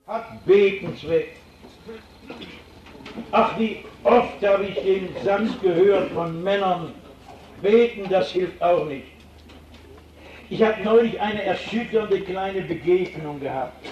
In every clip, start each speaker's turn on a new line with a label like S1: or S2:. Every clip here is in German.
S1: Hat Beten Zweck? Ach, wie oft habe ich den Satz gehört von Männern, beten, das hilft auch nicht. Ich habe neulich eine erschütternde kleine Begegnung gehabt.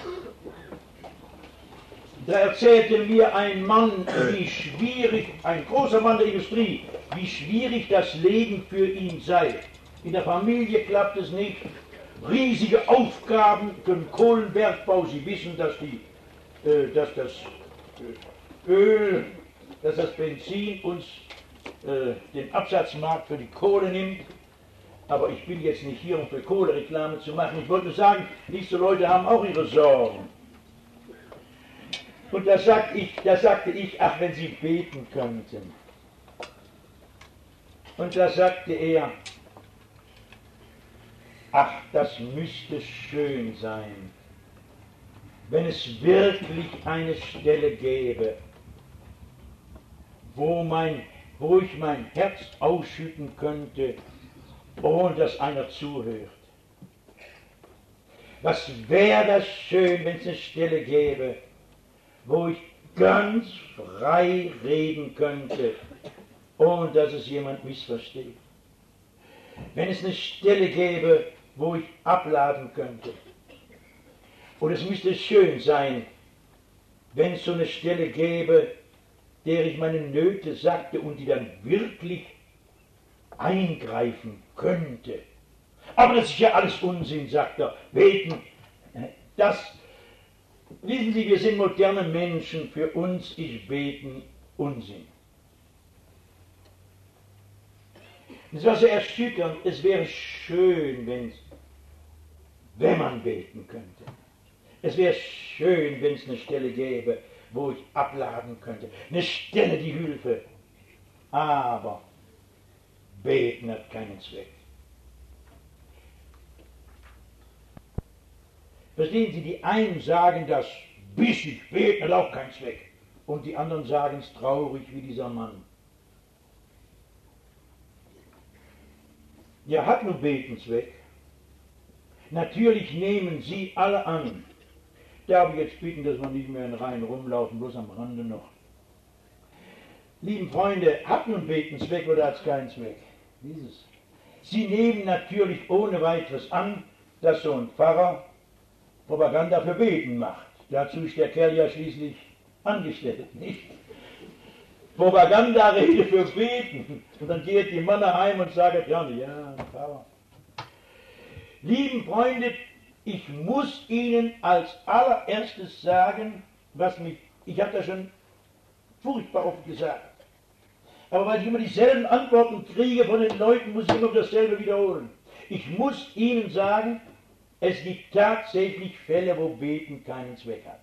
S1: Da erzählte mir ein Mann, wie schwierig, ein großer Mann der Industrie, wie schwierig das Leben für ihn sei. In der Familie klappt es nicht. Riesige Aufgaben für den Kohlenbergbau. Sie wissen, dass das Öl, dass das Benzin uns den Absatzmarkt für die Kohle nimmt. Aber ich bin jetzt nicht hier, um für Kohle Reklame zu machen. Ich wollte sagen, diese Leute haben auch ihre Sorgen. Und da sagte ich, ach, wenn sie beten könnten. Und da sagte er, ach, das müsste schön sein, wenn es wirklich eine Stelle gäbe, wo ich mein Herz ausschütten könnte, ohne dass einer zuhört. Was wäre das schön, wenn es eine Stelle gäbe, wo ich ganz frei reden könnte, ohne dass es jemand missversteht. Wenn es eine Stelle gäbe, wo ich abladen könnte. Und es müsste schön sein, wenn es so eine Stelle gäbe, der ich meine Nöte sagte und die dann wirklich eingreifen könnte. Aber das ist ja alles Unsinn, sagt er. Beten, wissen Sie, wir sind moderne Menschen, für uns ist Beten Unsinn. Es war so erschütternd, es wäre schön, wenn man beten könnte. Es wäre schön, wenn es eine Stelle gäbe, wo ich abladen könnte. Eine Stelle, die Hilfe. Aber beten hat keinen Zweck. Verstehen Sie, die einen sagen das, bissig, beten hat auch keinen Zweck. Und die anderen sagen es traurig wie dieser Mann. Ja, hat nur Beten Zweck. Natürlich nehmen Sie alle an. Darf ich jetzt bitten, dass wir nicht mehr in Reihen rumlaufen, bloß am Rande noch. Lieben Freunde, hat nun Beten Zweck oder hat es keinen Zweck? Dieses. Sie nehmen natürlich ohne weiteres an, dass so ein Pfarrer Propaganda für Beten macht. Dazu ist der Kerl ja schließlich angestellt, nicht? Propaganda-Rede für Beten. Und dann geht die Männer heim und sagen, ja, Pfarrer. Lieben Freunde, ich muss Ihnen als allererstes sagen, ich habe das schon furchtbar oft gesagt. Aber weil ich immer dieselben Antworten kriege von den Leuten, muss ich immer dasselbe wiederholen. Ich muss Ihnen sagen, es gibt tatsächlich Fälle, wo Beten keinen Zweck hat.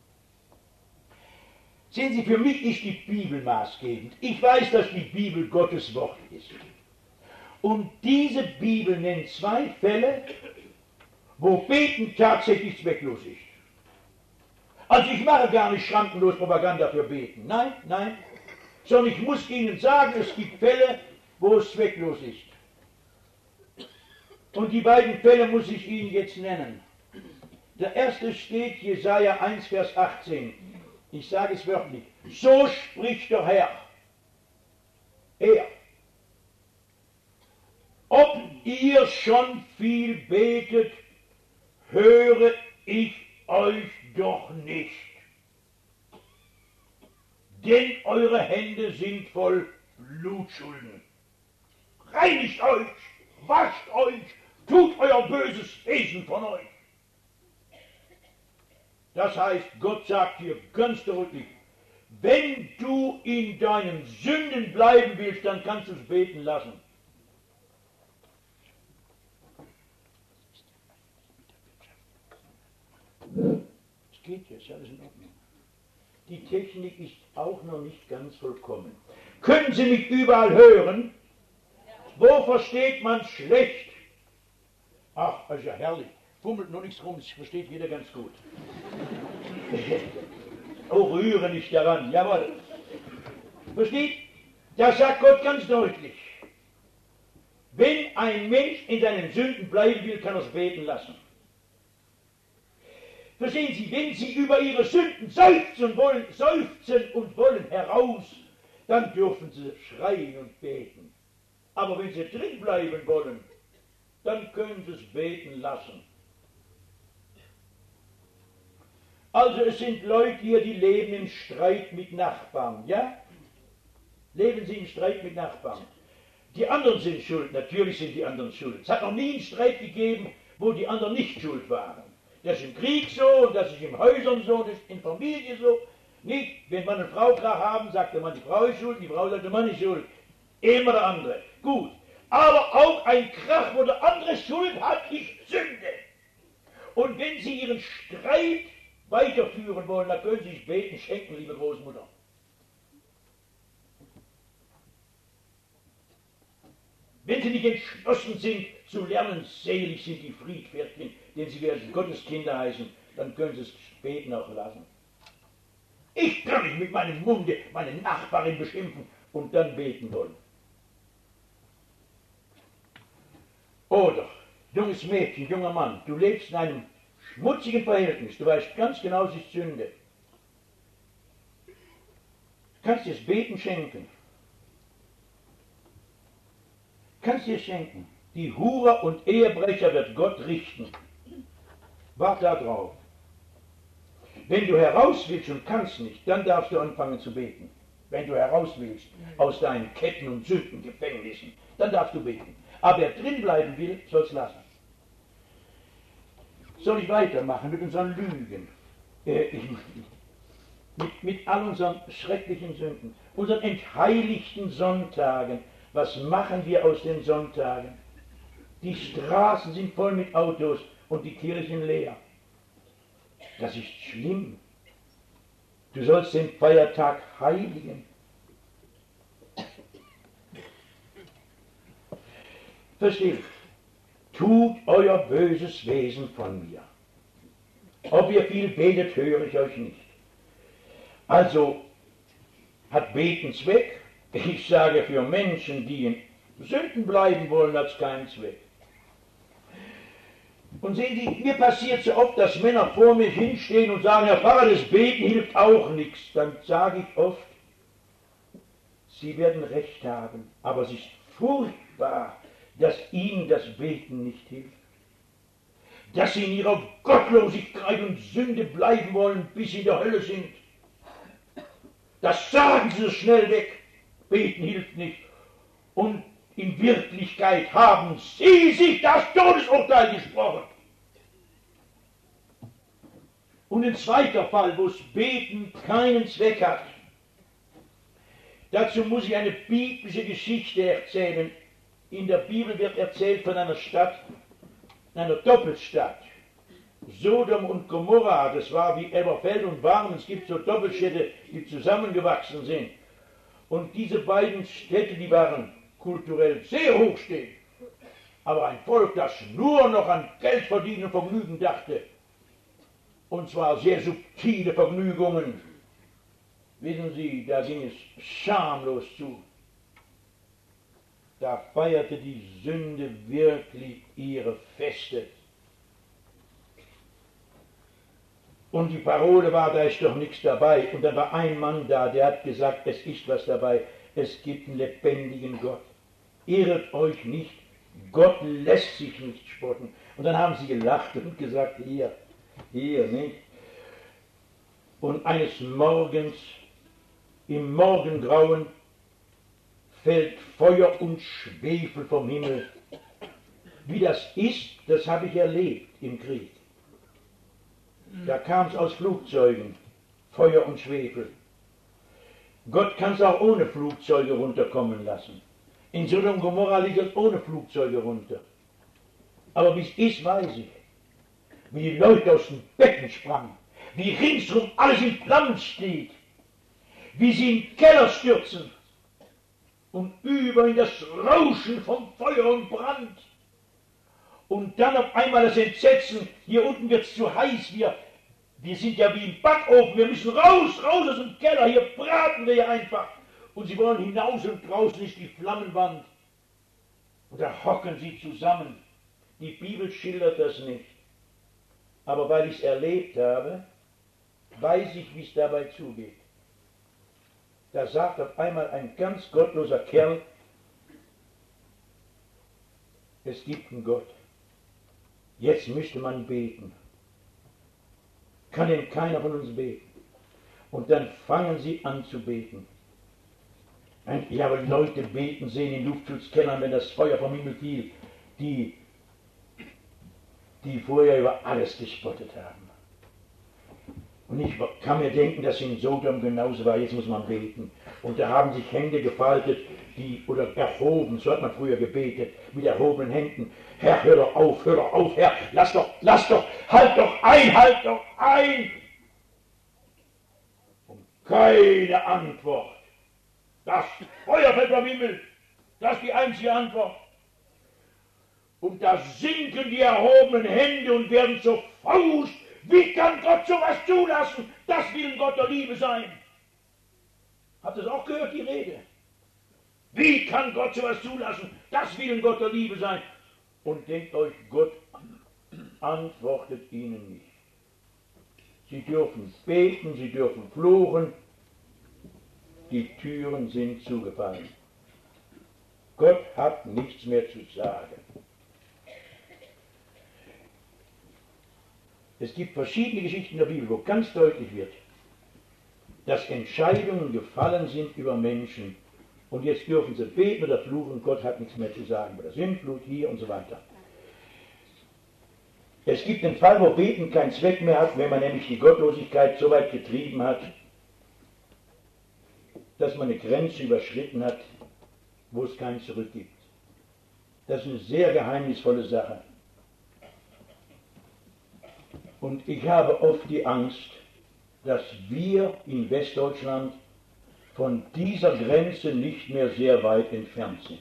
S1: Sehen Sie, für mich ist die Bibel maßgebend. Ich weiß, dass die Bibel Gottes Wort ist. Und diese Bibel nennt zwei Fälle, wo Beten tatsächlich zwecklos ist. Also ich mache gar nicht schrankenlos Propaganda für Beten. Nein. Sondern ich muss Ihnen sagen, es gibt Fälle, wo es zwecklos ist. Und die beiden Fälle muss ich Ihnen jetzt nennen. Der erste steht, Jesaja 1, Vers 18. Ich sage es wörtlich. So spricht der Herr. Er. Ob ihr schon viel betet, höre ich euch doch nicht. Denn eure Hände sind voll Blutschulden. Reinigt euch, wascht euch, tut euer böses Wesen von euch. Das heißt, Gott sagt hier ganz deutlich, wenn du in deinen Sünden bleiben willst, dann kannst du es beten lassen. Es geht jetzt, alles in Ordnung. Die Technik ist auch noch nicht ganz vollkommen. Können Sie mich überall hören? Wo versteht man schlecht? Ach, das ist ja herrlich. Fummelt noch nichts rum, das versteht jeder ganz gut. Oh, rühre nicht daran, jawohl. Versteht? Da sagt Gott ganz deutlich, wenn ein Mensch in seinen Sünden bleiben will, kann er es beten lassen. Verstehen Sie, wenn Sie über Ihre Sünden seufzen und wollen heraus, dann dürfen Sie schreien und beten. Aber wenn Sie drin bleiben wollen, dann können Sie es beten lassen. Also es sind Leute hier, die leben im Streit mit Nachbarn, ja? Leben sie im Streit mit Nachbarn. Die anderen sind schuld, natürlich sind die anderen schuld. Es hat noch nie einen Streit gegeben, wo die anderen nicht schuld waren. Das ist im Krieg so, und das ist in Häusern so, das ist in Familie so. Nicht, wenn man eine Frau Krach haben, sagt der Mann, die Frau ist schuld, die Frau sagt, der Mann ist schuld. Immer der andere. Gut. Aber auch ein Krach, wo der andere Schuld hat, ist Sünde. Und wenn Sie Ihren Streit weiterführen wollen, dann können Sie sich beten, schenken, liebe Großmutter. Wenn Sie nicht entschlossen sind zu lernen, selig sind die Friedfertigen, denn sie werden Gottes Kinder heißen, dann können Sie es beten auch lassen. Ich kann nicht mit meinem Munde meine Nachbarin beschimpfen und dann beten wollen. Oder, junges Mädchen, junger Mann, du lebst in einem schmutzigen Verhältnis, du weißt ganz genau, es ist Sünde. Du kannst dir das Beten schenken. Kannst dir schenken. Die Hurer und Ehebrecher wird Gott richten. Wart da drauf. Wenn du heraus willst und kannst nicht, dann darfst du anfangen zu beten. Wenn du heraus willst aus deinen Ketten und Sündengefängnissen, dann darfst du beten. Aber wer drin bleiben will, soll es lassen. Soll ich weitermachen mit unseren Lügen? Mit all unseren schrecklichen Sünden, unseren entheiligten Sonntagen. Was machen wir aus den Sonntagen? Die Straßen sind voll mit Autos und die Kirchen leer. Das ist schlimm. Du sollst den Feiertag heiligen. Versteht? Tut euer böses Wesen von mir. Ob ihr viel betet, höre ich euch nicht. Also hat Beten Zweck? Ich sage, für Menschen, die in Sünden bleiben wollen, hat es keinen Zweck. Und sehen Sie, mir passiert so oft, dass Männer vor mir hinstehen und sagen, Herr Pfarrer, das Beten hilft auch nichts. Dann sage ich oft, Sie werden recht haben, aber es ist furchtbar, dass Ihnen das Beten nicht hilft. Dass Sie in Ihrer Gottlosigkeit und Sünde bleiben wollen, bis Sie in der Hölle sind. Das sagen Sie so schnell weg. Beten hilft nicht. Und in Wirklichkeit haben Sie sich das Todesurteil gesprochen. Und ein zweiter Fall, wo das Beten keinen Zweck hat. Dazu muss ich eine biblische Geschichte erzählen. In der Bibel wird erzählt von einer Stadt, einer Doppelstadt. Sodom und Gomorra, das war wie Elberfeld und Barmen. Es gibt so Doppelstädte, die zusammengewachsen sind. Und diese beiden Städte, die waren kulturell sehr hochstehend. Aber ein Volk, das nur noch an Geld verdienen und Vergnügen dachte. Und zwar sehr subtile Vergnügungen. Wissen Sie, da ging es schamlos zu. Da feierte die Sünde wirklich ihre Feste. Und die Parole war, da ist doch nichts dabei. Und dann war ein Mann da, der hat gesagt, es ist was dabei. Es gibt einen lebendigen Gott. Irret euch nicht, Gott lässt sich nicht spotten. Und dann haben sie gelacht und gesagt, hier, nicht. Und eines Morgens, im Morgengrauen, fällt Feuer und Schwefel vom Himmel. Wie das ist, das habe ich erlebt im Krieg. Da kam es aus Flugzeugen, Feuer und Schwefel. Gott kann es auch ohne Flugzeuge runterkommen lassen. In Sodom und Gomorra liegt es ohne Flugzeuge runter. Aber wie es ist, weiß ich. Wie die Leute aus den Betten sprangen, wie ringsum alles in Flammen steht, wie sie in den Keller stürzen und über in das Rauschen vom Feuer und Brand. Und dann auf einmal das Entsetzen, hier unten wird es zu heiß, wir sind ja wie im Backofen, wir müssen raus aus dem Keller, hier braten wir ja einfach. Und sie wollen hinaus und draußen ist die Flammenwand. Und da hocken sie zusammen. Die Bibel schildert das nicht. aber weil ich es erlebt habe, weiß ich, wie es dabei zugeht. Da sagt auf einmal ein ganz gottloser Kerl, es gibt einen Gott. Jetzt müsste man beten. Kann denn keiner von uns beten? Und dann fangen sie an zu beten. Ich habe Leute beten sehen in Luftschutzkellern, wenn das Feuer vom Himmel fiel, die vorher über alles gespottet haben. Und ich kann mir denken, dass in Sodom genauso war. Jetzt muss man beten. Und da haben sich Hände gefaltet, oder erhoben, so hat man früher gebetet, mit erhobenen Händen. Herr, hör doch auf, Herr, lass doch, halt doch ein! Und keine Antwort. Das Feuer fällt vom Himmel, das ist die einzige Antwort. Und da sinken die erhobenen Hände und werden zur Faust. Wie kann Gott sowas zulassen? Das will Gott der Liebe sein. Habt ihr das auch gehört, die Rede? Wie kann Gott sowas zulassen? Das will Gott der Liebe sein. Und denkt euch, Gott antwortet ihnen nicht. Sie dürfen beten, sie dürfen fluchen. Die Türen sind zugefallen. Gott hat nichts mehr zu sagen. Es gibt verschiedene Geschichten der Bibel, wo ganz deutlich wird, dass Entscheidungen gefallen sind über Menschen. Und jetzt dürfen sie beten oder fluchen, Gott hat nichts mehr zu sagen. Bei der Sintflut hier und so weiter. Es gibt einen Fall, wo Beten keinen Zweck mehr hat, wenn man nämlich die Gottlosigkeit so weit getrieben hat, dass man eine Grenze überschritten hat, wo es kein Zurück gibt. Das ist eine sehr geheimnisvolle Sache. Und ich habe oft die Angst, dass wir in Westdeutschland von dieser Grenze nicht mehr sehr weit entfernt sind.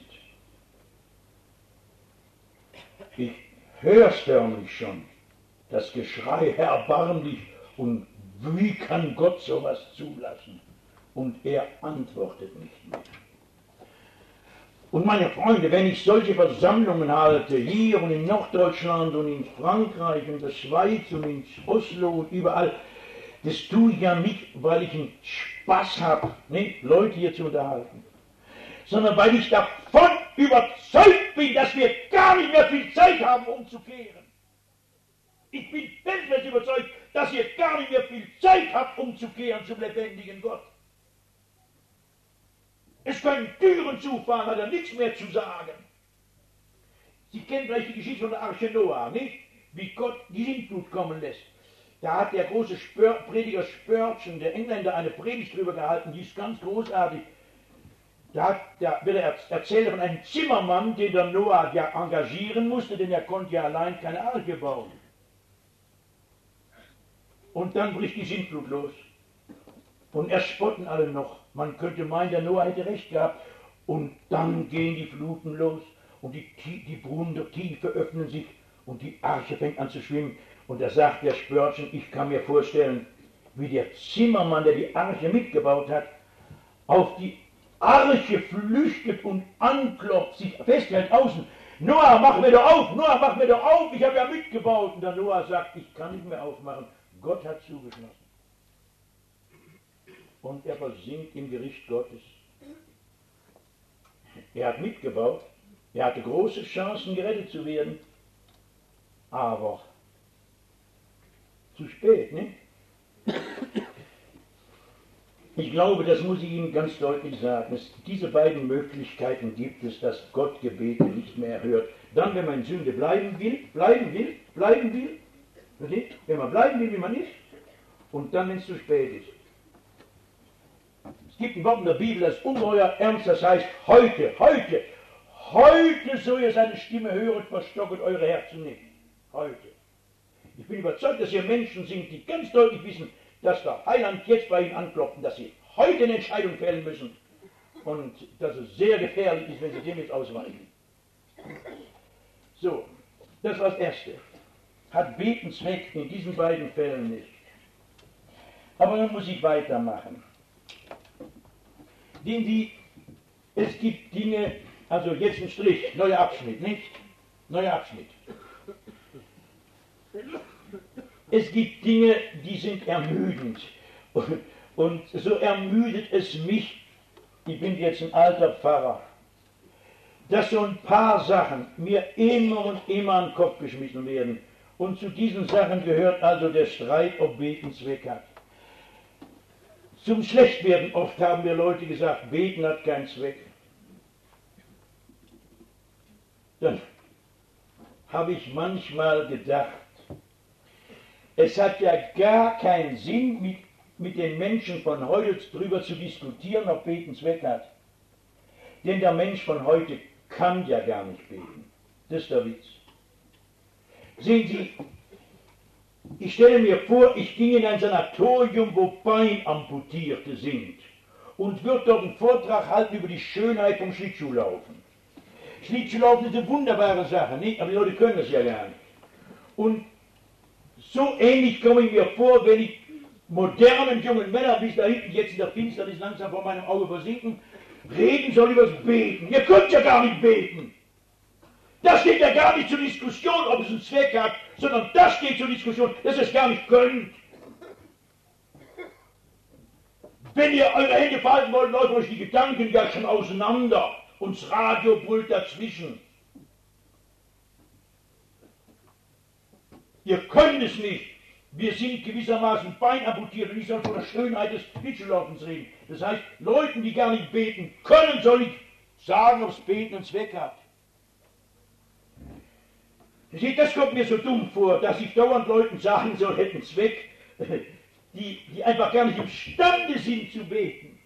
S1: Ich höre es förmlich schon, das Geschrei erbarmlich, und wie kann Gott sowas zulassen? Und er antwortet nicht mehr. Und meine Freunde, wenn ich solche Versammlungen halte, hier und in Norddeutschland und in Frankreich und der Schweiz und in Oslo und überall, das tue ich ja nicht, weil ich einen Spaß habe, ne, Leute hier zu unterhalten, sondern weil ich davon überzeugt bin, dass wir gar nicht mehr viel Zeit haben, umzukehren. Ich bin felsenfest überzeugt, dass ihr gar nicht mehr viel Zeit habt, umzukehren zum lebendigen Gott. Es können Türen zufahren, hat er nichts mehr zu sagen. Sie kennen vielleicht die Geschichte von der Arche Noah, nicht? Wie Gott die Sintflut kommen lässt. Da hat der große Prediger Spurgeon, der Engländer, eine Predigt drüber gehalten, die ist ganz großartig. Da wird er erzählt von einem Zimmermann, den der Noah ja engagieren musste, denn er konnte ja allein keine Arche bauen. Und dann bricht die Sintflut los. Und erst spotten alle noch. Man könnte meinen, der Noah hätte recht gehabt. Und dann gehen die Fluten los und die Brunnen der Tiefe öffnen sich und die Arche fängt an zu schwimmen. Und da sagt der Spurgeon, ich kann mir vorstellen, wie der Zimmermann, der die Arche mitgebaut hat, auf die Arche flüchtet und anklopft, sich festhält außen. Noah, mach mir doch auf, Noah, mach mir doch auf, ich habe ja mitgebaut. Und der Noah sagt, ich kann nicht mehr aufmachen, Gott hat zugeschlossen. Und er versinkt im Gericht Gottes. Er hat mitgebaut, er hatte große Chancen, gerettet zu werden, aber zu spät, ne? Ich glaube, das muss ich Ihnen ganz deutlich sagen. Diese beiden Möglichkeiten gibt es, dass Gott Gebete nicht mehr erhört. Dann, wenn man in Sünde bleiben will, wenn man bleiben will, wie man ist, und dann, wenn es zu spät ist. Es gibt ein Wort in der Bibel, das ist ungeheuer ernst, das heißt, heute, so ihr seine Stimme höret, verstocket eure Herzen nicht. Heute. Ich bin überzeugt, dass hier Menschen sind, die ganz deutlich wissen, dass der Heiland jetzt bei ihnen anklopft und dass sie heute eine Entscheidung fällen müssen und dass es sehr gefährlich ist, wenn sie dem jetzt ausweichen. So, das war das Erste. Hat Beten Zweck in diesen beiden Fällen nicht. Aber nun muss ich weitermachen. Es gibt Dinge, also jetzt ein Strich, neuer Abschnitt, nicht? Neuer Abschnitt. es gibt Dinge, die sind ermüdend. Und so ermüdet es mich, ich bin jetzt ein alter Pfarrer, dass so ein paar Sachen mir immer und immer an den Kopf geschmissen werden. Und zu diesen Sachen gehört also der Streit, ob Beten Zweck hat. Zum Schlechtwerden oft haben wir Leute gesagt, Beten hat keinen Zweck. Dann habe ich manchmal gedacht, es hat ja gar keinen Sinn, mit den Menschen von heute darüber zu diskutieren, ob Beten Zweck hat. Denn der Mensch von heute kann ja gar nicht beten. Das ist der Witz. Sehen Sie, ich stelle mir vor, ich ging in ein Sanatorium, wo Beinamputierte sind und würde dort einen Vortrag halten über die Schönheit vom Schlittschuhlaufen. Schlittschuhlaufen ist eine wunderbare Sache, nicht? Aber die Leute können das ja gar nicht. Und so ähnlich komme ich mir vor, wenn ich modernen jungen Männer, wie es da hinten jetzt in der Finsternis langsam vor meinem Auge versinken, reden soll über das Beten. Ihr könnt ja gar nicht beten. Das steht ja gar nicht zur Diskussion, ob es einen Zweck hat, sondern das steht zur Diskussion, dass ihr es gar nicht könnt. Wenn ihr eure Hände falten wollt, läuft euch die Gedanken ja schon auseinander und das Radio brüllt dazwischen. Ihr könnt es nicht. Wir sind gewissermaßen beinamputiert und ich soll von der Schönheit des Schlittschuhlaufens reden. Das heißt, Leuten, die gar nicht beten können, soll ich sagen, ob das Beten einen Zweck hat. Seht, das kommt mir so dumm vor, dass ich dauernd Leuten sagen soll, hätten Zweck, die einfach gar nicht imstande sind zu beten.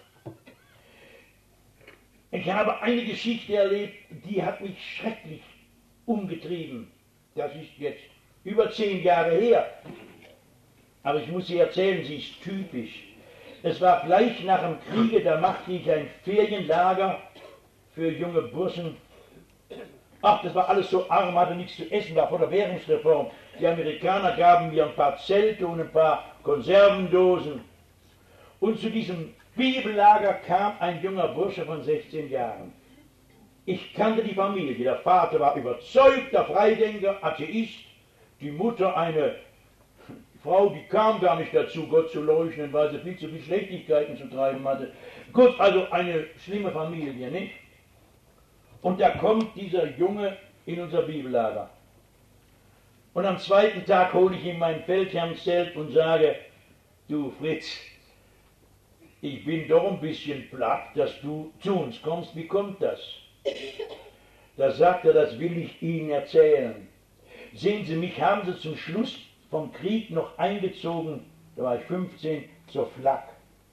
S1: Ich habe eine Geschichte erlebt, die hat mich schrecklich umgetrieben. Das ist jetzt über 10 Jahre her. Aber ich muss sie erzählen, sie ist typisch. Es war gleich nach dem Kriege, da machte ich ein Ferienlager für junge Burschen. Ach, das war alles so arm, hatte nichts zu essen, war vor der Währungsreform. Die Amerikaner gaben mir ein paar Zelte und ein paar Konservendosen. Und zu diesem Bibellager kam ein junger Bursche von 16 Jahren. Ich kannte die Familie. Der Vater war überzeugter Freidenker, Atheist. Die Mutter eine Frau, die kam gar nicht dazu, Gott zu leugnen, weil sie viel zu viel Schlechtigkeiten zu treiben hatte. Gut, also eine schlimme Familie, nicht? Und da kommt dieser Junge in unser Bibellager. Und am zweiten Tag hole ich ihm mein Feldherrnzelt und sage, du Fritz, ich bin doch ein bisschen platt, dass du zu uns kommst. Wie kommt das? Da sagt er, das will ich Ihnen erzählen. Sehen Sie, mich haben Sie zum Schluss vom Krieg noch eingezogen, da war ich 15, zur Flak.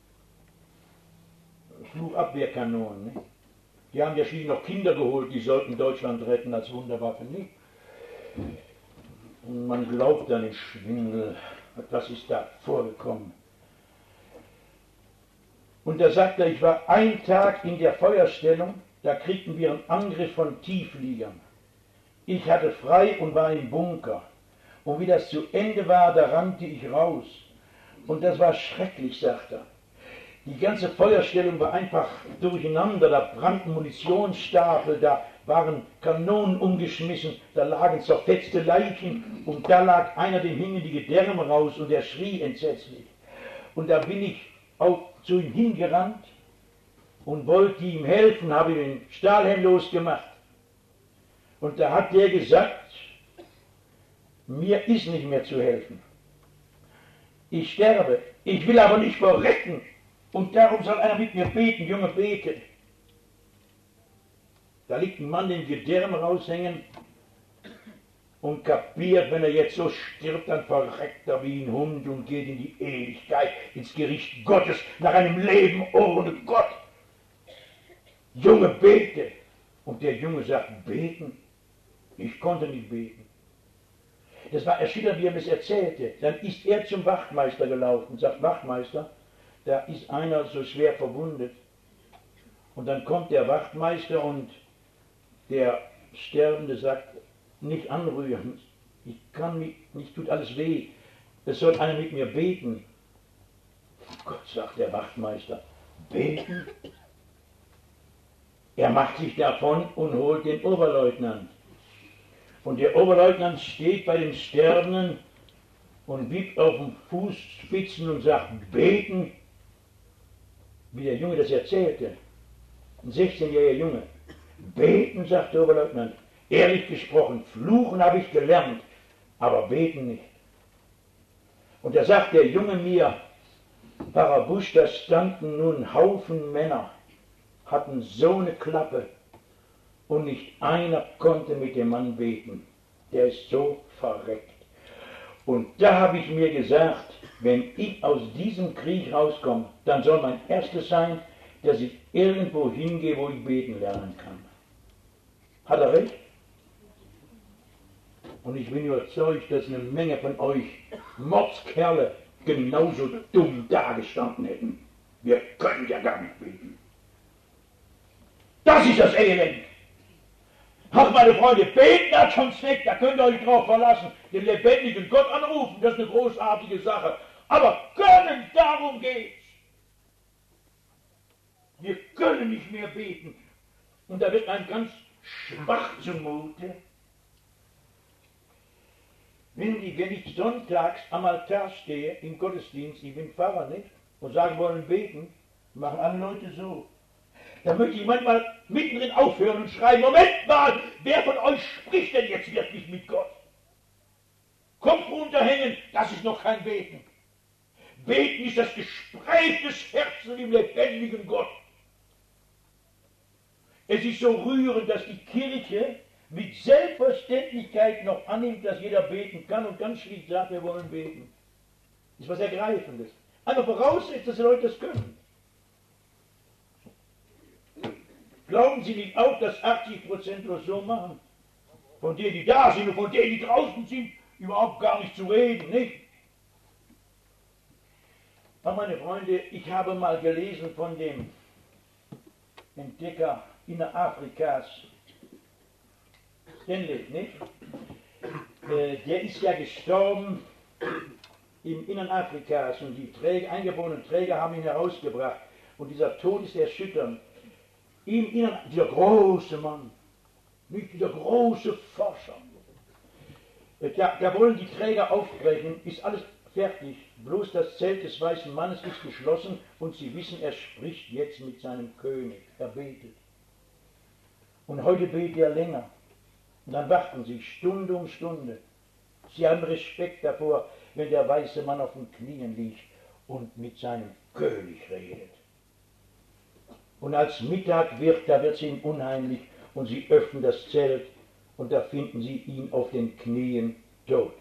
S1: Flugabwehrkanonen. Nicht? Die haben ja schließlich noch Kinder geholt, die sollten Deutschland retten als Wunderwaffe. Nicht? Und man glaubt an den Schwindel. Was ist da vorgekommen? Und da sagt er, ich war einen Tag in der Feuerstellung, da kriegten wir einen Angriff von Tieffliegern. Ich hatte frei und war im Bunker. Und wie das zu Ende war, da rannte ich raus. Und das war schrecklich, sagt er. Die ganze Feuerstellung war einfach durcheinander, da brannten Munitionsstapel, da waren Kanonen umgeschmissen, da lagen zerfetzte Leichen und da lag einer, dem hingen die Gedärme raus und der schrie entsetzlich. Und da bin ich auch zu ihm hingerannt und wollte ihm helfen, habe ihm den Stahlhelm losgemacht. Und da hat der gesagt, mir ist nicht mehr zu helfen. Ich sterbe, ich will aber nicht verrecken. Und darum soll einer mit mir beten, Junge, bete. Da liegt ein Mann, den Gedärme raushängen und kapiert, wenn er jetzt so stirbt, dann verreckt er wie ein Hund und geht in die Ewigkeit, ins Gericht Gottes, nach einem Leben ohne Gott. Junge, bete. Und der Junge sagt, beten? Ich konnte nicht beten. Das war erschütternd, wie er mir es erzählte. Dann ist er zum Wachtmeister gelaufen und sagt, Wachtmeister, da ist einer so schwer verwundet. Und dann kommt der Wachtmeister und der Sterbende sagt, nicht anrühren, ich kann mich, nicht tut alles weh, es soll einer mit mir beten. Gott, sagt der Wachtmeister, beten? Er macht sich davon und holt den Oberleutnant. Und der Oberleutnant steht bei dem Sterbenden und wippt auf den Fußspitzen und sagt, beten, wie der Junge das erzählte, ein 16-jähriger Junge. Beten, sagt der Oberleutnant, ehrlich gesprochen, fluchen habe ich gelernt, aber beten nicht. Und da sagt der Junge mir, Pfarrer Busch, da standen nun Haufen Männer, hatten so eine Klappe und nicht einer konnte mit dem Mann beten. Der ist so verreckt. Und da habe ich mir gesagt, wenn ich aus diesem Krieg rauskomme, dann soll mein erstes sein, dass ich irgendwo hingehe, wo ich beten lernen kann. Hat er recht? Und ich bin überzeugt, dass eine Menge von euch Mordskerle genauso dumm dagestanden hätten. Wir können ja gar nicht beten. Das ist das Elend. Ach, meine Freunde, beten hat schon Zweck, da könnt ihr euch drauf verlassen. Den lebendigen Gott anrufen, das ist eine großartige Sache. Aber können, darum geht's. Wir können nicht mehr beten. Und da wird einem ganz schwach zumute. Wenn ich sonntags am Altar stehe, im Gottesdienst, ich bin Pfarrer, nicht? Und sagen wollen beten, machen alle Leute so. Da möchte ich manchmal mittendrin aufhören und schreien, Moment mal, wer von euch spricht denn jetzt wirklich mit Gott? Kopf runterhängen, das ist noch kein Beten. Beten ist das Gespräch des Herzens mit dem lebendigen Gott. Es ist so rührend, dass die Kirche mit Selbstverständlichkeit noch annimmt, dass jeder beten kann und ganz schlicht sagt, wir wollen beten. Das ist was Ergreifendes. Einfach voraussetzt, dass die Leute das können. Glauben Sie nicht auch, dass 80% das so machen? Von denen, die da sind und von denen, die draußen sind, überhaupt gar nicht zu reden, nicht? Aber meine Freunde, ich habe mal gelesen von dem Entdecker Innerafrikas, Stanley, nicht? Der ist ja gestorben im Innern Afrikas und die eingeborenen Träger haben ihn herausgebracht. Und dieser Tod ist erschütternd. Im Innern, dieser große Mann, nicht dieser große Forscher. Da wollen die Träger aufbrechen, ist alles fertig. Bloß das Zelt des weißen Mannes ist geschlossen und sie wissen, er spricht jetzt mit seinem König. Er betet. Und heute betet er länger. Und dann warten sie Stunde um Stunde. Sie haben Respekt davor, wenn der weiße Mann auf den Knien liegt und mit seinem König redet. Und als Mittag wird, da wird es ihnen unheimlich und sie öffnen das Zelt und da finden sie ihn auf den Knien tot.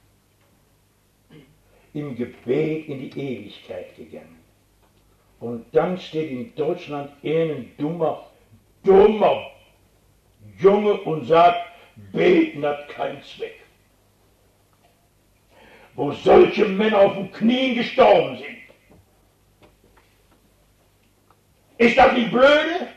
S1: Im Gebet in die Ewigkeit gegangen. Und dann steht in Deutschland ein dummer Junge und sagt, beten hat keinen Zweck. Wo solche Männer auf den Knien gestorben sind. Ist das nicht blöde?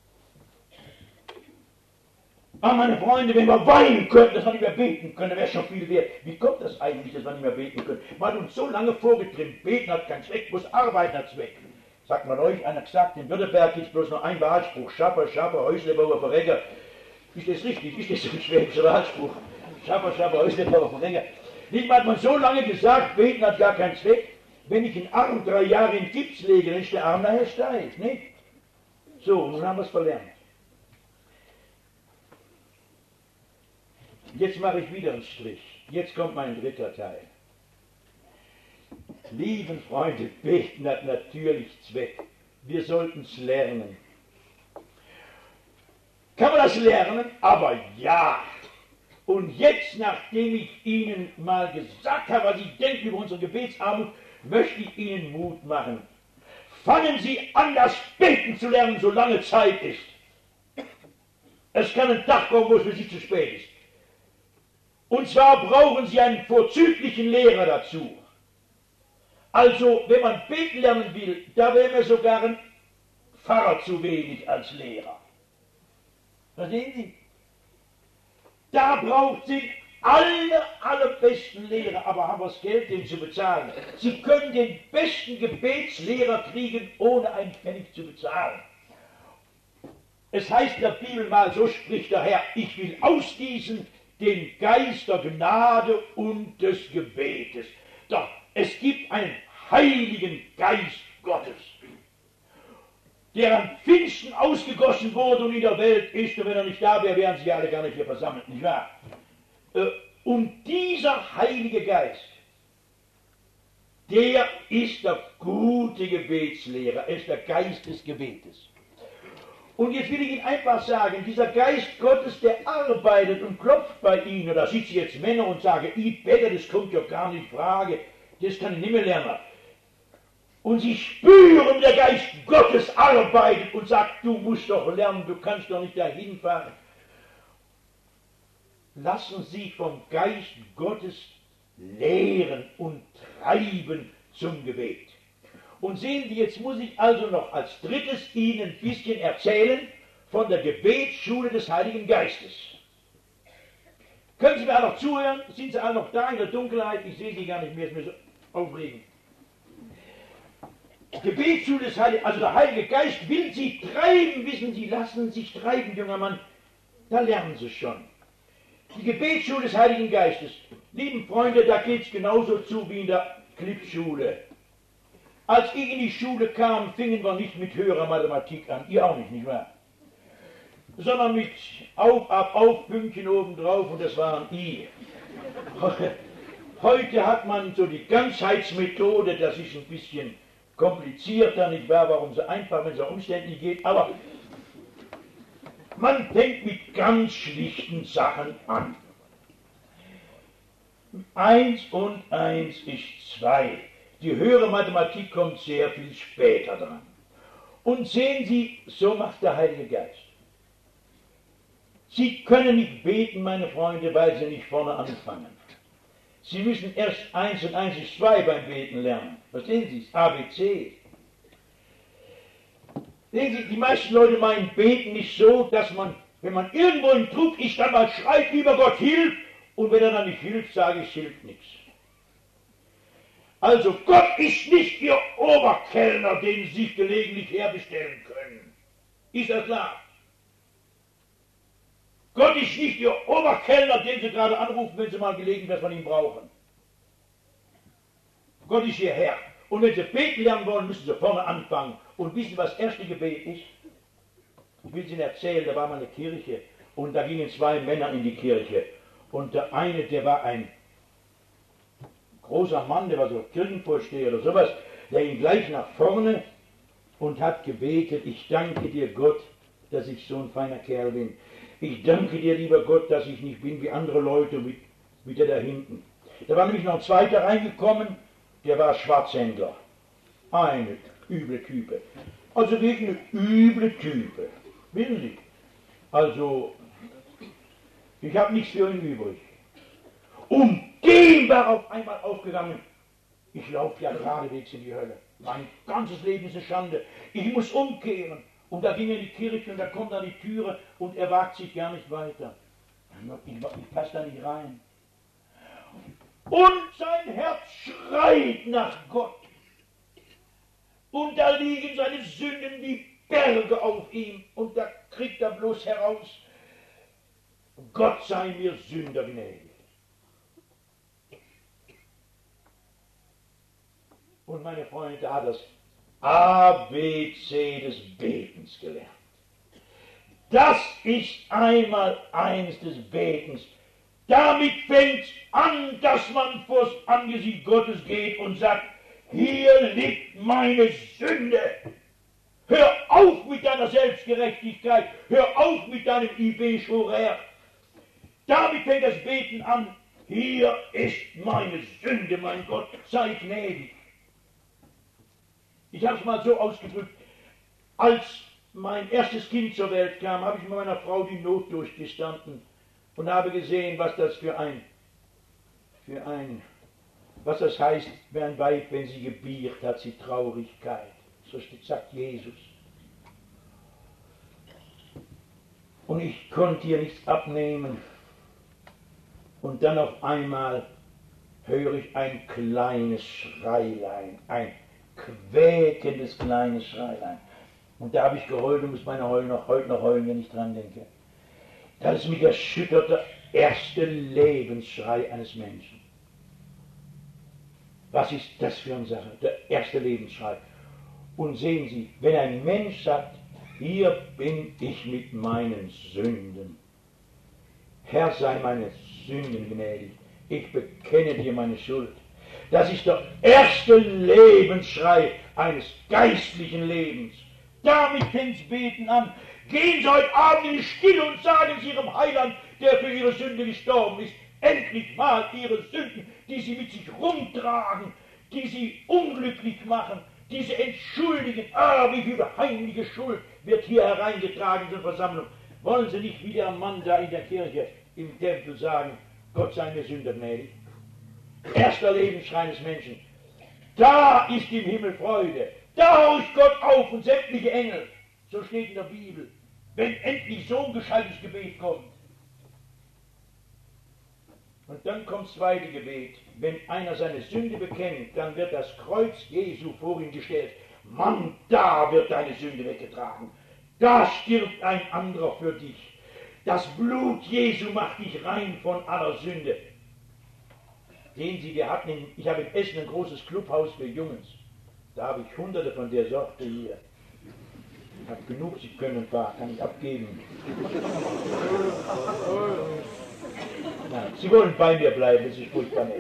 S1: Aber meine Freunde, wenn wir weinen könnten, dass wir nicht mehr beten können, wäre schon viel wert. Wie kommt das eigentlich, dass wir nicht mehr beten können? Man hat uns so lange vorgetrimmt, beten hat keinen Zweck, bloß arbeiten hat Zweck. Sagt man euch, einer gesagt, in Württemberg gibt es bloß noch einen Wahlspruch, Schaffer, Häuslebauer, Verreger. Ist das richtig? Ist das so ein schwäbischer Wahlspruch? Schaffer, Häuslebauer, Verreger. Nicht mal hat man so lange gesagt, beten hat gar keinen Zweck. Wenn ich einen Arm 3 Jahre in Gips lege, dann ist der Arm nachher steif, nicht? So, nun haben wir es verlernt. Jetzt mache ich wieder einen Strich. Jetzt kommt mein dritter Teil. Lieben Freunde, beten hat natürlich Zweck. Wir sollten es lernen. Kann man das lernen? Aber ja. Und jetzt, nachdem ich Ihnen mal gesagt habe, was ich denke über unsere Gebetsarmut, möchte ich Ihnen Mut machen. Fangen Sie an, das Beten zu lernen, solange Zeit ist. Es kann ein Tag kommen, wo es für Sie zu spät ist. Und zwar brauchen Sie einen vorzüglichen Lehrer dazu. Also, wenn man beten lernen will, da wäre mir sogar ein Pfarrer zu wenig als Lehrer. Verstehen Sie? Da braucht Sie alle besten Lehrer, aber haben wir das Geld, den zu bezahlen. Sie können den besten Gebetslehrer kriegen, ohne einen Pfennig zu bezahlen. Es heißt in der Bibel mal, so spricht der Herr, ich will ausgießen den Geist der Gnade und des Gebetes. Doch es gibt einen heiligen Geist Gottes, der an Pfingsten ausgegossen wurde und in der Welt ist, und wenn er nicht da wäre, wären sie alle gar nicht hier versammelt, nicht wahr? Und dieser Heilige Geist, der ist der gute Gebetslehrer, er ist der Geist des Gebetes. Und jetzt will ich Ihnen einfach sagen, dieser Geist Gottes, der arbeitet und klopft bei Ihnen, oder sitzen jetzt Männer und sagen, ich bete, das kommt ja gar nicht in Frage, das kann ich nicht mehr lernen. Und Sie spüren, der Geist Gottes arbeitet und sagt, du musst doch lernen, du kannst doch nicht dahin fahren. Lassen Sie vom Geist Gottes lehren und treiben zum Gebet. Und sehen Sie, jetzt muss ich also noch als drittes Ihnen ein bisschen erzählen von der Gebetsschule des Heiligen Geistes. Können Sie mir alle noch zuhören? Sind Sie alle noch da in der Dunkelheit? Ich sehe Sie gar nicht mehr, ist mir so aufregend. Gebetsschule des Heiligen, also der Heilige Geist will Sie treiben, wissen Sie, lassen sich treiben, junger Mann, da lernen Sie schon. Die Gebetsschule des Heiligen Geistes, lieben Freunde, da geht es genauso zu wie in der Clipschule. Als ich in die Schule kam, fingen wir nicht mit höherer Mathematik an, ihr auch nicht, nicht wahr? Sondern mit Auf, Ab, Auf, Pünktchen oben drauf und das waren I. Heute hat man so die Ganzheitsmethode, das ist ein bisschen komplizierter, nicht wahr? Warum so einfach, wenn es auch umständlich geht, aber man fängt mit ganz schlichten Sachen an. 1 und 1 ist 2. Die höhere Mathematik kommt sehr viel später dran. Und sehen Sie, so macht der Heilige Geist. Sie können nicht beten, meine Freunde, weil Sie nicht vorne anfangen. Sie müssen erst 1 und 1 ist 2 beim Beten lernen. Verstehen Sie es? ABC. Sehen Sie, die meisten Leute meinen Beten nicht so, dass man, wenn man irgendwo im Druck ist, dann mal schreit, lieber Gott, hilf! Und wenn er dann nicht hilft, sage ich, hilft nichts. Also Gott ist nicht Ihr Oberkellner, den Sie sich gelegentlich herbestellen können. Ist das klar? Gott ist nicht Ihr Oberkellner, den Sie gerade anrufen, wenn Sie mal gelegentlich was von ihm brauchen. Gott ist Ihr Herr. Und wenn Sie beten lernen wollen, müssen Sie vorne anfangen. Und wissen Sie, was das erste Gebet ist? Ich will es Ihnen erzählen, da war mal eine Kirche und da gingen 2 Männer in die Kirche. Und der eine, der war ein großer Mann, der war so Kirchenvorsteher oder sowas, der ging gleich nach vorne und hat gebetet, ich danke dir Gott, dass ich so ein feiner Kerl bin. Ich danke dir, lieber Gott, dass ich nicht bin wie andere Leute, wie der da hinten. Da war nämlich noch ein zweiter reingekommen, der war Schwarzhändler. Eine üble Type. Also wirklich eine üble Type. Wissen Sie? Also, ich habe nichts für ihn übrig. Und dem war auf einmal aufgegangen, ich laufe ja geradewegs in die Hölle. Mein ganzes Leben ist eine Schande. Ich muss umkehren. Und da ging er in die Kirche und da kommt an die Türe und er wagt sich gar nicht weiter. Ich passe da nicht rein. Und sein Herz schreit nach Gott. Und da liegen seine Sünden wie Berge auf ihm. Und da kriegt er bloß heraus, Gott sei mir Sünder gnädig. Und meine Freunde, da hat das ABC des Betens gelernt. Das ist einmal eins des Betens. Damit fängt es an, dass man vors Angesicht Gottes geht und sagt, hier liegt meine Sünde. Hör auf mit deiner Selbstgerechtigkeit. Hör auf mit deinem Ibéchorer. Damit fängt das Beten an. Hier ist meine Sünde, mein Gott, sei gnädig. Ich habe es mal so ausgedrückt, als mein erstes Kind zur Welt kam, habe ich mit meiner Frau die Not durchgestanden und habe gesehen, was das was das heißt, für ein Weib, wenn sie gebiert, hat sie Traurigkeit. So sagt Jesus. Und ich konnte ihr nichts abnehmen. Und dann auf einmal höre ich ein kleines Schreilein, ein quäkendes kleines Schreilein. Und da habe ich geheult und muss heute noch heulen, wenn ich dran denke. Da ist mich erschütterte erste Lebensschrei eines Menschen. Was ist das für eine Sache? Der erste Lebensschrei. Und sehen Sie, wenn ein Mensch sagt, hier bin ich mit meinen Sünden. Herr, sei meine Sünden gnädig. Ich bekenne dir meine Schuld. Das ist der erste Lebensschrei eines geistlichen Lebens. Damit fängt es Beten an. Gehen Sie heute Abend in die Stille und sagen Sie Ihrem Heiland, der für Ihre Sünde gestorben ist, endlich mal Ihre Sünden, die Sie mit sich rumtragen, die Sie unglücklich machen, die Sie entschuldigen. Ah, wie viel heimliche Schuld wird hier hereingetragen in der Versammlung. Wollen Sie nicht wie der Mann da in der Kirche, im Tempel sagen, Gott sei mir Sünder gnädig? Erster Lebensschrei des Menschen. Da ist im Himmel Freude. Da horcht Gott auf und sämtliche Engel. So steht in der Bibel. Wenn endlich so ein gescheites Gebet kommt. Und dann kommt das zweite Gebet. Wenn einer seine Sünde bekennt, dann wird das Kreuz Jesu vor ihn gestellt. Mann, da wird deine Sünde weggetragen. Da stirbt ein anderer für dich. Das Blut Jesu macht dich rein von aller Sünde. Sehen Sie, ich habe in Essen ein großes Clubhaus für Jungs. Da habe ich Hunderte von der Sorte hier. Ich habe genug, Sie können ein paar, kann ich abgeben. Nein, Sie wollen bei mir bleiben, das ist furchtbar nett.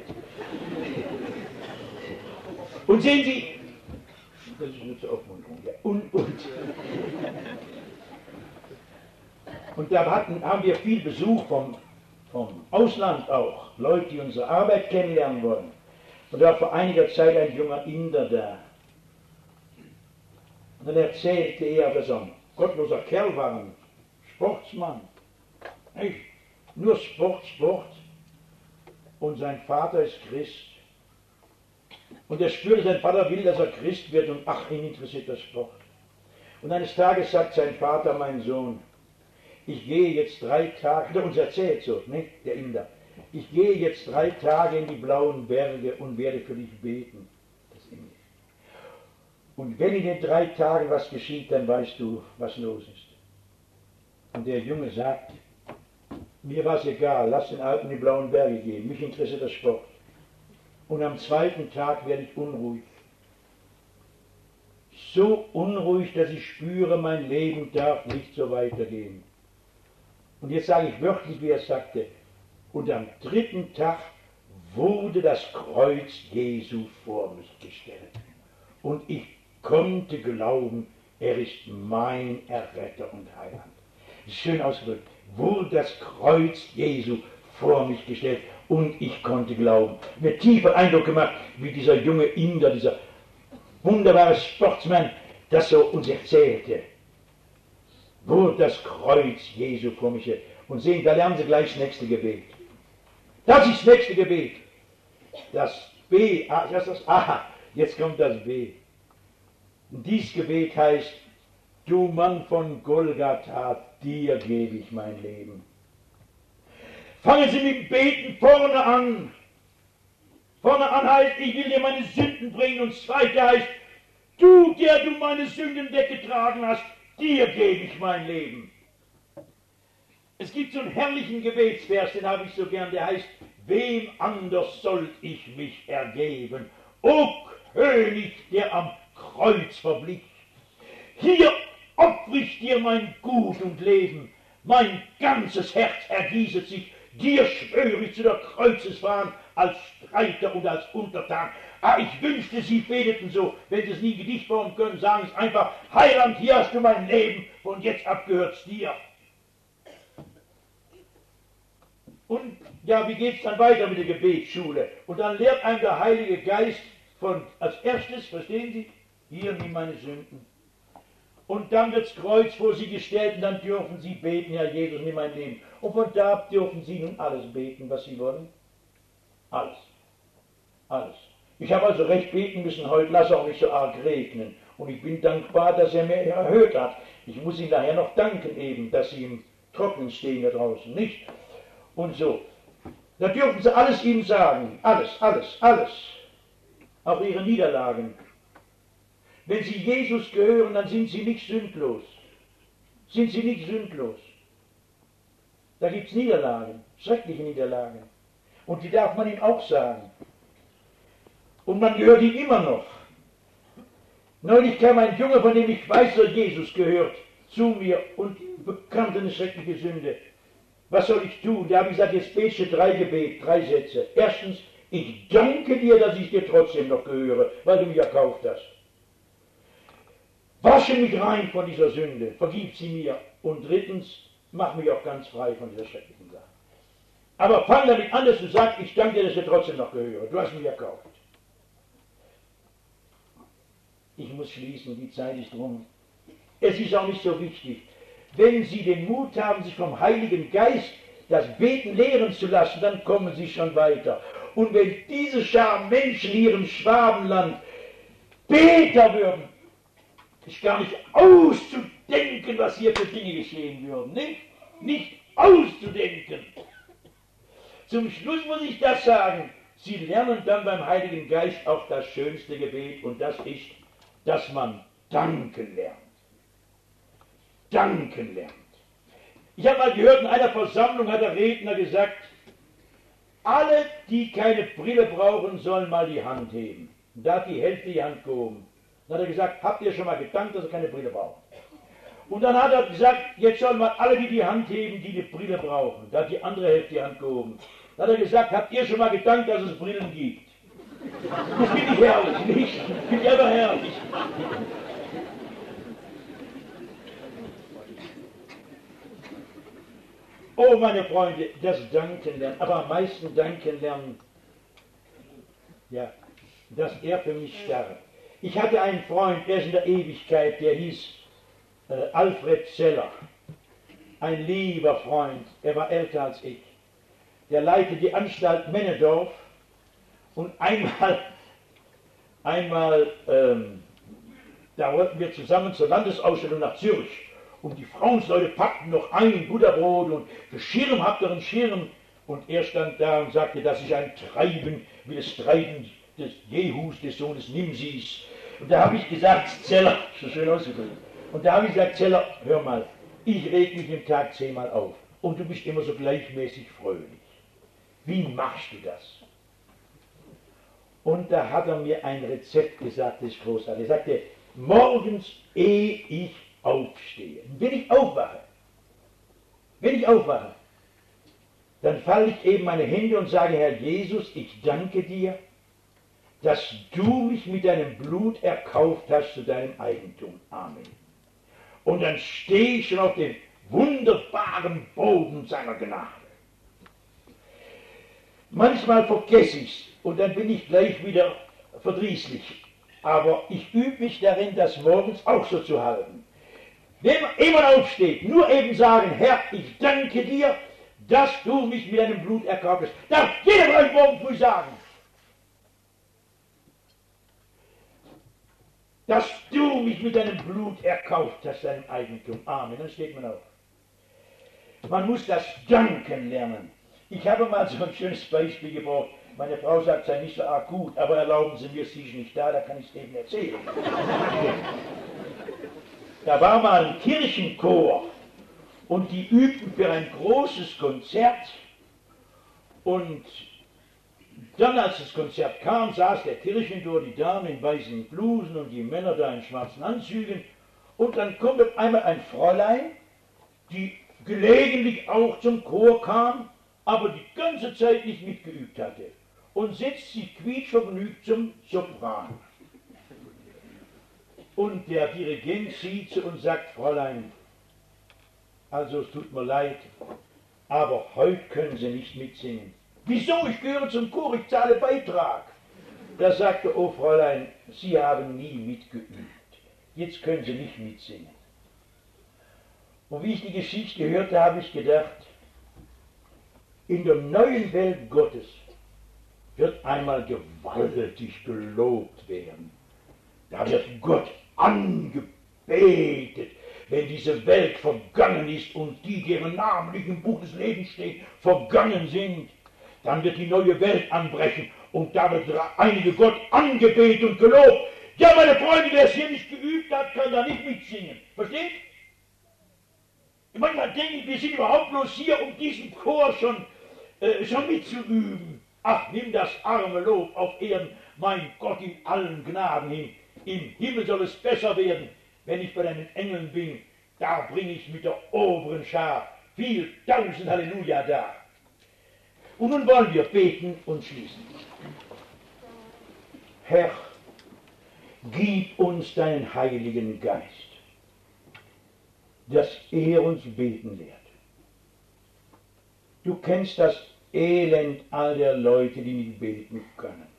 S1: Und sehen Sie, das ist nur zur Aufmunterung, ja. Und da haben wir viel Besuch vom Ausland auch, Leute, die unsere Arbeit kennenlernen wollen. Und da war vor einiger Zeit ein junger Inder da. Und dann erzählte er, dass er ein gottloser Kerl war, ein Sportsmann. Nicht? Nur Sport. Und sein Vater ist Christ. Und er spürte, sein Vater will, dass er Christ wird und ach, ihn interessiert der Sport. Und eines Tages sagt sein Vater, mein Sohn, ich gehe jetzt 3 Tage, der uns erzählt so, ne, der Inder, ich gehe jetzt 3 Tage in die blauen Berge und werde für dich beten. Das ist Englisch. Und wenn in den 3 Tagen was geschieht, dann weißt du, was los ist. Und der Junge sagt, mir war es egal, lass den Alten in die blauen Berge gehen, mich interessiert der Sport. Und am 2. Tag werde ich unruhig. So unruhig, dass ich spüre, mein Leben darf nicht so weitergehen. Und jetzt sage ich wörtlich, wie er sagte, und am 3. Tag wurde das Kreuz Jesu vor mich gestellt. Und ich konnte glauben, er ist mein Erretter und Heiland. Schön ausgedrückt, wurde das Kreuz Jesu vor mich gestellt und ich konnte glauben. Mir tiefer Eindruck gemacht, wie dieser junge Inder, dieser wunderbare Sportsmann, das so uns erzählte. Wurde das Kreuz Jesu vor mich gestellt. Und sehen, da lernen Sie gleich das nächste Gebet. Das ist das nächste Gebet. Das B, jetzt kommt das B. Und dieses Gebet heißt, du Mann von Golgatha, dir gebe ich mein Leben. Fangen Sie mit dem Beten vorne an. Vorne an heißt, ich will dir meine Sünden bringen. Und das zweite heißt, du, der du meine Sünden weggetragen hast, dir gebe ich mein Leben. Es gibt so einen herrlichen Gebetsvers, den habe ich so gern, der heißt, wem anders sollt ich mich ergeben? O König, der am Kreuz verblich. Hier opfer ich dir mein Gut und Leben, mein ganzes Herz ergießet sich, dir schwöre ich zu der Kreuzesfahne als Streiter und als Untertan. Ich wünschte, Sie beteten so, wenn Sie es nie Gedicht formen können, sagen Sie einfach, Heiland, hier hast du mein Leben, von jetzt ab gehört's dir. Und ja, wie geht's dann weiter mit der Gebetsschule? Und dann lehrt einem der Heilige Geist als erstes, verstehen Sie, hier nimm meine Sünden. Und dann wird's Kreuz vor Sie gestellt und dann dürfen Sie beten, Herr Jesus, nimm mein Leben. Und von da ab dürfen Sie nun alles beten, was Sie wollen. Alles. Alles. Ich habe also recht beten müssen heute, lass auch nicht so arg regnen. Und ich bin dankbar, dass er mir erhöht hat. Ich muss Ihnen nachher noch danken eben, dass Sie im Trocknen stehen da draußen, nicht? Und so. Da dürfen Sie alles ihm sagen. Alles. Auch Ihre Niederlagen. Wenn Sie Jesus gehören, dann sind Sie nicht sündlos. Sind Sie nicht sündlos. Da gibt es Niederlagen. Schreckliche Niederlage. Und die darf man ihm auch sagen. Und man gehört ihm immer noch. Neulich kam ein Junge, von dem ich weiß, dass Jesus gehört, zu mir und bekannte eine schreckliche Sünde. Was soll ich tun? Da habe ich gesagt, jetzt bete 3 Sätze. Erstens, ich danke dir, dass ich dir trotzdem noch gehöre, weil du mich erkauft hast. Wasche mich rein von dieser Sünde, vergib sie mir. Und drittens, mach mich auch ganz frei von dieser schrecklichen Sache. Aber fang damit an, dass du sagst, ich danke dir, dass ich dir trotzdem noch gehöre. Du hast mich erkauft. Ich muss schließen, die Zeit ist rum. Es ist auch nicht so wichtig. Wenn Sie den Mut haben, sich vom Heiligen Geist das Beten lehren zu lassen, dann kommen Sie schon weiter. Und wenn diese Schar Menschen hier im Schwabenland Beter würden, ist gar nicht auszudenken, was hier für Dinge geschehen würden. Nicht auszudenken. Zum Schluss muss ich das sagen. Sie lernen dann beim Heiligen Geist auch das schönste Gebet, und das ist, dass man danken lernt. Danken lernt. Ich habe mal gehört, in einer Versammlung hat der Redner gesagt, alle, die keine Brille brauchen, sollen mal die Hand heben. Und da hat die Hälfte die Hand gehoben. Dann hat er gesagt, habt ihr schon mal gedankt, dass ihr keine Brille braucht? Und dann hat er gesagt, jetzt sollen mal alle die Hand heben, die Brille brauchen. Da hat die andere Hälfte die Hand gehoben. Dann hat er gesagt, habt ihr schon mal gedankt, dass es Brillen gibt? Das finde ich herrlich, nicht? Finde ich aber herrlich. Oh, meine Freunde, das Danken lernen, aber am meisten Danken lernen, ja, dass er für mich starb. Ich hatte einen Freund, der ist in der Ewigkeit, der hieß Alfred Zeller. Ein lieber Freund, er war älter als ich. Der leitete die Anstalt Männedorf und einmal da wollten wir zusammen zur Landesausstellung nach Zürich. Und die Frauensleute packten noch ein Butterbrot und Schirm, habt ihr einen Schirm? Und er stand da und sagte, das ist ein Treiben wie das Treiben des Jehus, des Sohnes Nimsis. Und da habe ich gesagt, Zeller, so schön ausgedrückt. Und da habe ich gesagt, Zeller, hör mal, ich reg mich im Tag 10-mal auf. Und du bist immer so gleichmäßig fröhlich. Wie machst du das? Und da hat er mir ein Rezept gesagt, das ist großartig. Er sagte, morgens, ehe ich aufstehe, wenn ich aufwache, dann falle ich eben meine Hände und sage, Herr Jesus, ich danke dir, dass du mich mit deinem Blut erkauft hast zu deinem Eigentum. Amen. Und dann stehe ich schon auf dem wunderbaren Boden seiner Gnade. Manchmal vergesse ich es und dann bin ich gleich wieder verdrießlich. Aber ich übe mich darin, das morgens auch so zu halten. Wenn man aufsteht, nur eben sagen, Herr, ich danke dir, dass du mich mit deinem Blut erkauft hast. Darf jeder von euch morgen früh sagen. Dass du mich mit deinem Blut erkauft hast, deinem Eigentum. Amen. Dann steht man auf. Man muss das Danken lernen. Ich habe mal so ein schönes Beispiel gebraucht. Meine Frau sagt, es sei nicht so arg gut, aber erlauben Sie mir, sie ist nicht da kann ich es eben erzählen. Da war mal ein Kirchenchor und die übten für ein großes Konzert und dann, als das Konzert kam, saß der Kirchenchor, die Damen in weißen Blusen und die Männer da in schwarzen Anzügen und dann kommt auf einmal ein Fräulein, die gelegentlich auch zum Chor kam, aber die ganze Zeit nicht mitgeübt hatte und setzt sich quietschvergnügt zum Sopran. Und der Dirigent sieht sie und sagt, Fräulein, also es tut mir leid, aber heute können Sie nicht mitsingen. Wieso? Ich gehöre zum Chor, ich zahle Beitrag. Da sagte, oh Fräulein, Sie haben nie mitgeübt. Jetzt können Sie nicht mitsingen. Und wie ich die Geschichte hörte, habe ich gedacht, in der neuen Welt Gottes wird einmal gewaltig gelobt werden. Da wird Gott angebetet, wenn diese Welt vergangen ist und die, deren Namen nicht im Buch des Lebens stehen, vergangen sind. Dann wird die neue Welt anbrechen und da wird der einige Gott angebetet und gelobt. Ja, meine Freunde, der es hier nicht geübt hat, kann da nicht mitsingen. Versteht? Manchmal denke ich, wir sind überhaupt bloß hier, um diesen Chor schon schon mitzuüben. Ach, nimm das arme Lob auf Erden, mein Gott in allen Gnaden hin. Im Himmel soll es besser werden, wenn ich bei deinen Engeln bin. Da bring ich mit der oberen Schar viel tausend Halleluja da. Und nun wollen wir beten und schließen. Herr, gib uns deinen Heiligen Geist, dass er uns beten lehrt. Du kennst das Elend all der Leute, die nicht beten können.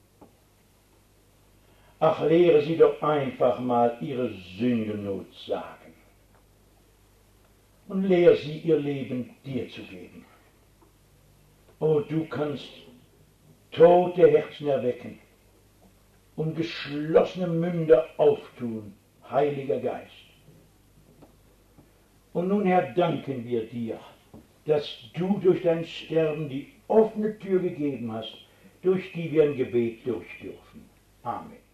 S1: Ach, lehre sie doch einfach mal ihre Sündennot sagen. Und lehre sie, ihr Leben dir zu geben. Oh, du kannst tote Herzen erwecken und geschlossene Münder auftun, Heiliger Geist. Und nun, Herr, danken wir dir, dass du durch dein Sterben die offene Tür gegeben hast, durch die wir ein Gebet durch dürfen. Amen.